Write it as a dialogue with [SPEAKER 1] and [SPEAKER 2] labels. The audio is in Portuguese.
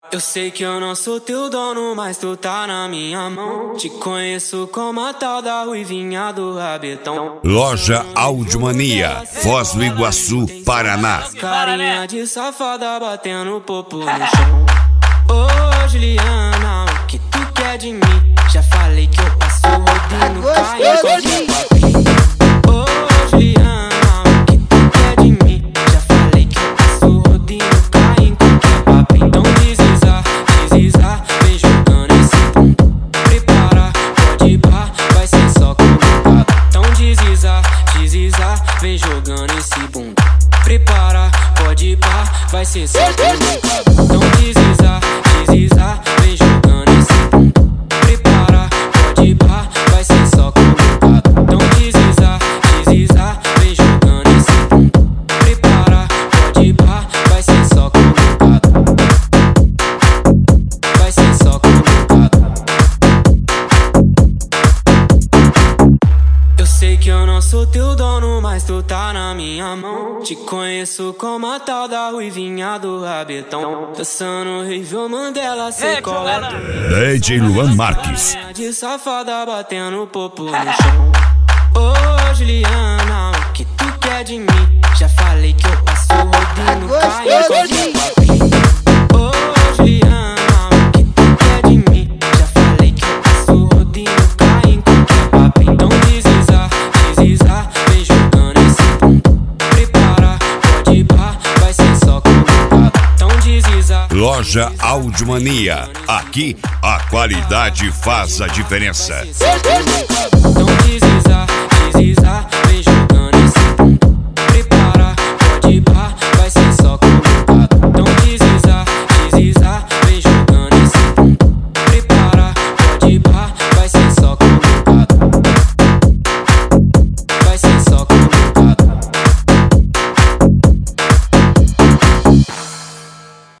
[SPEAKER 1] Eu sei que eu não sou teu dono, mas tu tá na minha mão. Te conheço como a tal da ruivinha do rabetão.
[SPEAKER 2] Loja Audiomania, Foz do Iguaçu, Paraná.
[SPEAKER 1] Carinha de safada batendo popo no chão. Ô Juliana, o que tu quer de mim? Já falei que eu passo rodinho, caio qualquer papinho. Ô Juliana, o que tu quer de mim? Já falei que eu passo rodinho, caio em qualquer papinho. Então deslizar, vem jogando esse bumbum. Prepara, pode ir pá, vai ser só colocado. Então deslizar, vem jogando esse bumbum. Prepara, pode ir pá, vai ser só colocado. Então deslizar, vem jogando esse bumbum. Prepara, pode ir pá, vai ser só colocado. Então deslizar, vem jogando esse bumbum. Prepara, pode ir pá, vai ser só colocado. Vai ser só colocado. Eu sei que eu não sou teu dono, mas tu tá na minha mão. Te conheço como a tal da ruivinha do rabetão. Dançando Rível Mandela, cê cola.
[SPEAKER 2] DJ Luan Marques.
[SPEAKER 1] De safada batendo popo no chão. Ô Juliana, o que tu quer de mim? Já falei que eu passo rodinho, caio qualquer papinho. Ô Juliana, o que tu quer de mim? Já falei que eu passo rodinho, caio em qualquer papinho. Então deslizar, vem jogando esse bumbum. Prepara, pode ir pá, vai ser só colocado. Então deslizar.
[SPEAKER 2] Loja Audiomania, aqui a qualidade faz a diferença.
[SPEAKER 1] Então deslizar, vem jogando.